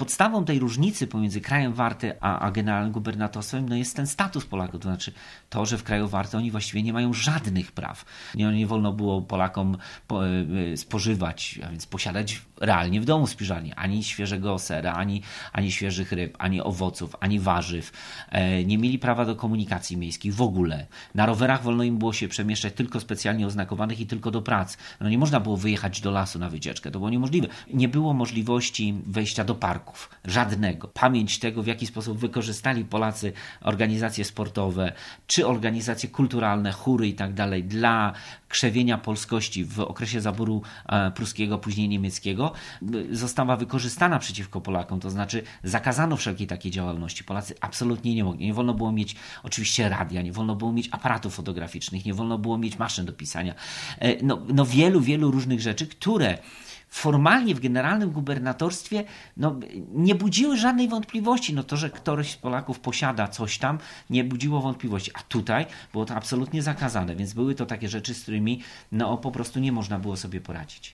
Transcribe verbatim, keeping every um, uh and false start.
podstawą tej różnicy pomiędzy krajem Warty a, a generalnym gubernatorstwem no jest ten status Polaków, to znaczy to, że w kraju Warty oni właściwie nie mają żadnych praw. Nie, nie wolno było Polakom po, spożywać, a więc posiadać realnie w domu spiżarni ani świeżego sera, ani, ani świeżych ryb, ani owoców, ani warzyw. Nie mieli prawa do komunikacji miejskiej w ogóle. Na rowerach wolno im było się przemieszczać tylko specjalnie oznakowanych i tylko do pracy. No nie można było wyjechać do lasu na wycieczkę, to było niemożliwe. Nie było możliwości wejścia do parków, żadnego. Pamięć tego, w jaki sposób wykorzystali Polacy organizacje sportowe, czy organizacje kulturalne, chóry i tak dalej dla krzewienia polskości w okresie zaboru pruskiego, później niemieckiego, została wykorzystana przeciwko Polakom, to znaczy zakazano wszelkiej takiej działalności. Polacy absolutnie nie mogli. Nie wolno było mieć oczywiście radia, nie wolno było mieć aparatów fotograficznych, nie wolno było mieć maszyn do pisania. No, no wielu, wielu różnych rzeczy, które formalnie w generalnym gubernatorstwie no, nie budziły żadnej wątpliwości. No to, że któryś z Polaków posiada coś tam, nie budziło wątpliwości. A tutaj było to absolutnie zakazane, więc były to takie rzeczy, z którymi no, po prostu nie można było sobie poradzić.